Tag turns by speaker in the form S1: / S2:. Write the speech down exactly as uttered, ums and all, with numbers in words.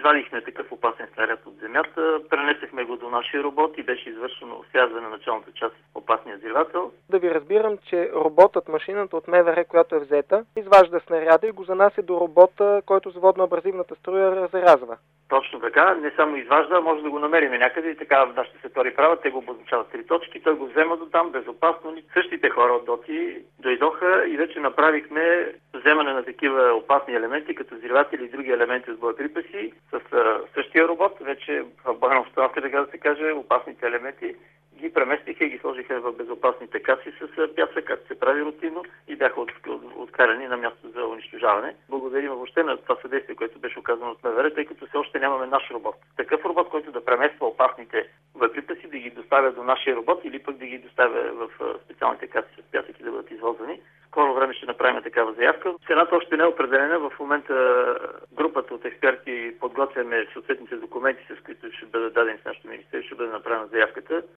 S1: извадихме такъв опасен снаряд от земята, пренесехме го до нашия робот и беше извършено сязване на началната част опасния взривател.
S2: Да ви разбирам, че роботът, машината от МВР, която е взета, изважда снаряда и го занася до робота, който с водно-абразивната струя зарязва.
S1: Точно така, не само изважда, може да го намерим някъде и така нашите сетори правят, те го обозначават три точки, той го взема до там, безопасно. Същите хора от ДОТИ дойдоха и вече направихме вземане на такива опасни елементи, като взриватели и други елементи от боеприпаси, с същия робот, вече в бойна обстановка, така да се каже, опасните елементи ги преместиха и ги сложиха в безопасните каси с пясък, както се прави рутинно, и бяха от, от, откарани на място за унищожаване. Благодарим въобще на това съдействие, което беше оказано от МВР, тъй като все още нямаме наш робот. Такъв робот, който да премества опасните боеприпаси, да ги доставя до нашия робот или пък да ги доставя в специалните каси с пясък и да бъдат извозвани. Скоро време ще направим такава заявка. Цената още не е определена. В момента групата от експерти подготвяме съответните документи, с които ще бъдат дадени с нашото министерство, ще бъде направена заявката.